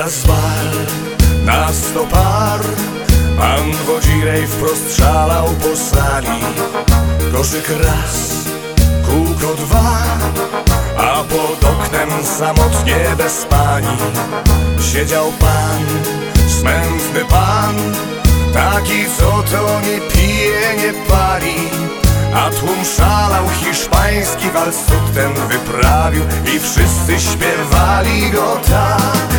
Teraz bal na 100 par, pan Wodzirej wprost szalał po sali. Koszyk raz, kółko dwa, a pod oknem samotnie bez pani siedział pan, smętny pan, taki co to nie pije, nie pali. A tłum szalał, hiszpański wals cud ten wyprawił i wszyscy śpiewali go tak.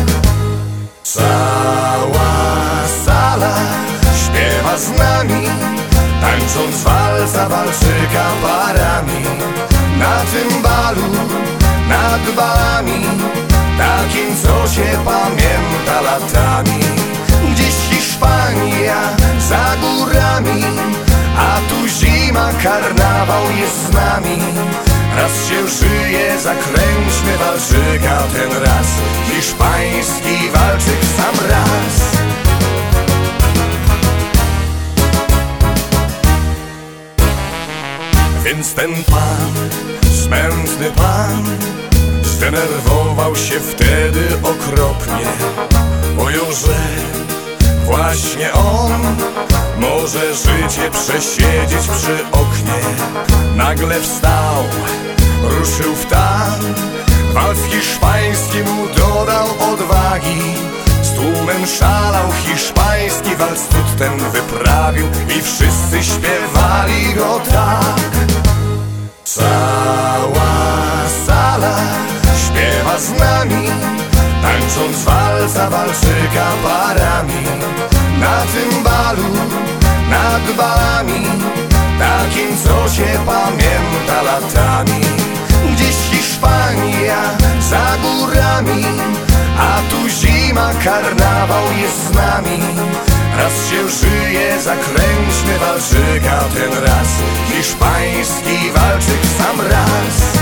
Cała sala śpiewa z nami, tańcząc walca walczyka parami. Na tym balu, nad balami, takim co się pamięta latami. Gdzieś Hiszpania za górami, a tu zima, karnawał jest z nami. Raz się żyje, zakręćmy walczyka ten raz. Hiszpański walczyk sam raz. Więc ten pan, smętny pan, zdenerwował się wtedy okropnie. Pojął, że właśnie on może życie przesiedzieć przy oknie. Nagle wstał, ruszył w tan, walc hiszpański mu dodał odwagi. Z tłumem szalał, hiszpański walc cud ten wyprawił i wszyscy śpiewali go tak. Cała sala śpiewa z nami, tańcząc walca walczyka parami. Na tym balu, nad balami, takim co się pamięta latami. Gdzieś Hiszpania za górami, a tu zima, karnawał jest z nami. Raz się żyje, zakręćmy walczyka ten raz. Hiszpański walczyk sam raz.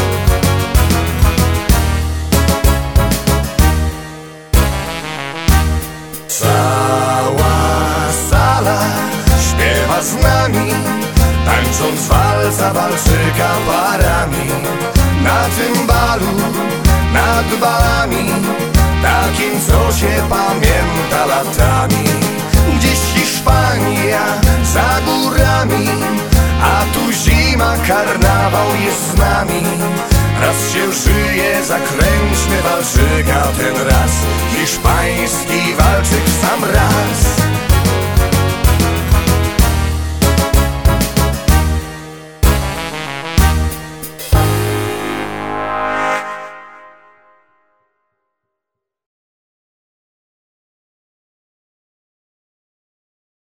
Cała sala śpiewa z nami, tańcząc walca walczyka parami. Na tym balu, nad balami, takim co się pamięta latami. Gdzieś Hiszpania za górami, a tu zima, karnawał jest z nami. Raz się żyje, zakręćmy walczyka ten raz. Hiszpański